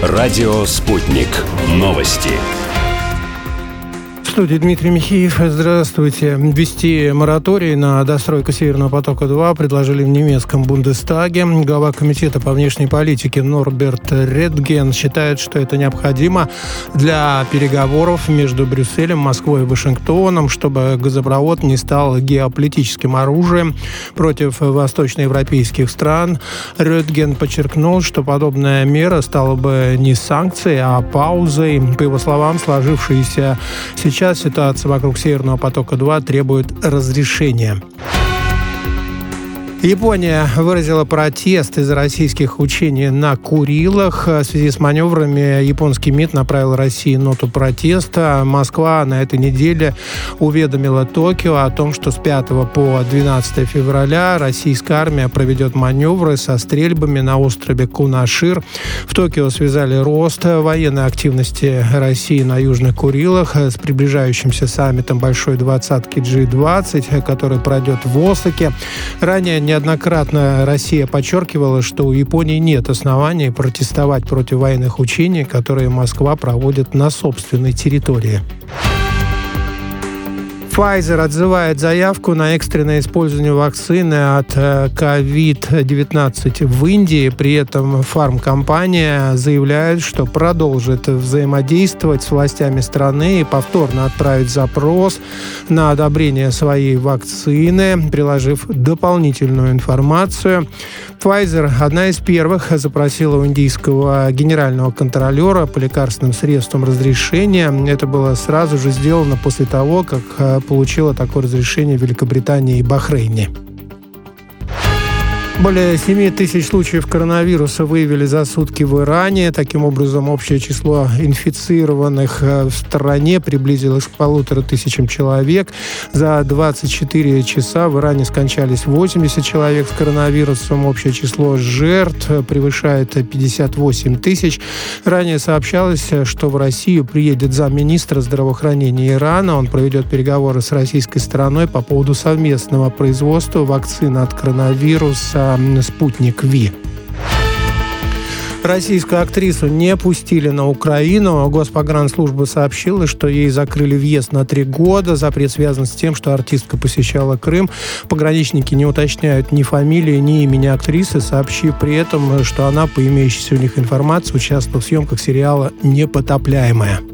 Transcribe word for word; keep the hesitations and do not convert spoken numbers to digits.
Радио «Спутник». Новости. В студии Дмитрий Михеев. Здравствуйте. Ввести мораторий на достройку Северного потока-два предложили в немецком Бундестаге. Глава комитета по внешней политике Норберт Редген считает, что это необходимо для переговоров между Брюсселем, Москвой и Вашингтоном, чтобы газопровод не стал геополитическим оружием против восточноевропейских стран. Редген подчеркнул, что подобная мера стала бы не санкцией, а паузой. По его словам, сложившаяся сейчас Сейчас ситуация вокруг Северного потока-два требует разрешения. Япония выразила протест из-за российских учений на Курилах. В связи с маневрами японский МИД направил России ноту протеста. Москва на этой неделе уведомила Токио о том, что с пятого по двенадцатое февраля российская армия проведет маневры со стрельбами на острове Кунашир. В Токио связали рост военной активности России на Южных Курилах с приближающимся саммитом Большой двадцатки джи двадцать, который пройдет в Осаке. Ранее не Неоднократно Россия подчеркивала, что у Японии нет оснований протестовать против военных учений, которые Москва проводит на собственной территории. Pfizer отзывает заявку на экстренное использование вакцины от ковид девятнадцать в Индии. При этом фармкомпания заявляет, что продолжит взаимодействовать с властями страны и повторно отправить запрос на одобрение своей вакцины, приложив дополнительную информацию. Pfizer, одна из первых, запросила у индийского генерального контролера по лекарственным средствам разрешение. Это было сразу же сделано после того, как получила такое разрешение в Великобритании и Бахрейне. Более семи тысяч случаев коронавируса выявили за сутки в Иране. Таким образом, общее число инфицированных в стране приблизилось к полутора тысячам человек. За двадцать четыре часа в Иране скончались восемьдесят человек с коронавирусом. Общее число жертв превышает пятьдесят восемь тысяч. Ранее сообщалось, что в Россию приедет замминистра здравоохранения Ирана. Он проведет переговоры с российской стороной по поводу совместного производства вакцины от коронавируса «Спутник Ви». Российскую актрису не пустили на Украину. Госпогранслужба сообщила, что ей закрыли въезд на три года. Запрет связан с тем, что артистка посещала Крым. Пограничники не уточняют ни фамилии, ни имени актрисы, сообщив при этом, что она, по имеющейся у них информации, участвовала в съемках сериала «Непотопляемая».